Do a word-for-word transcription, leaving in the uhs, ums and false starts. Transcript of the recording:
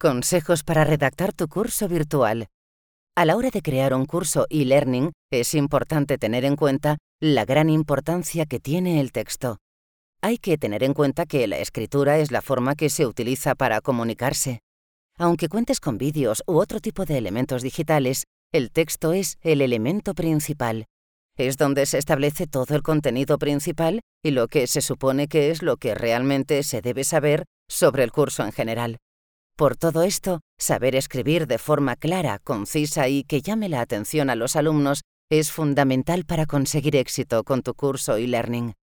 Consejos para redactar tu curso virtual. A la hora de crear un curso e-learning, es importante tener en cuenta la gran importancia que tiene el texto. Hay que tener en cuenta que la escritura es la forma que se utiliza para comunicarse. Aunque cuentes con vídeos u otro tipo de elementos digitales, el texto es el elemento principal. Es donde se establece todo el contenido principal y lo que se supone que es lo que realmente se debe saber sobre el curso en general. Por todo esto, saber escribir de forma clara, concisa y que llame la atención a los alumnos es fundamental para conseguir éxito con tu curso e-learning.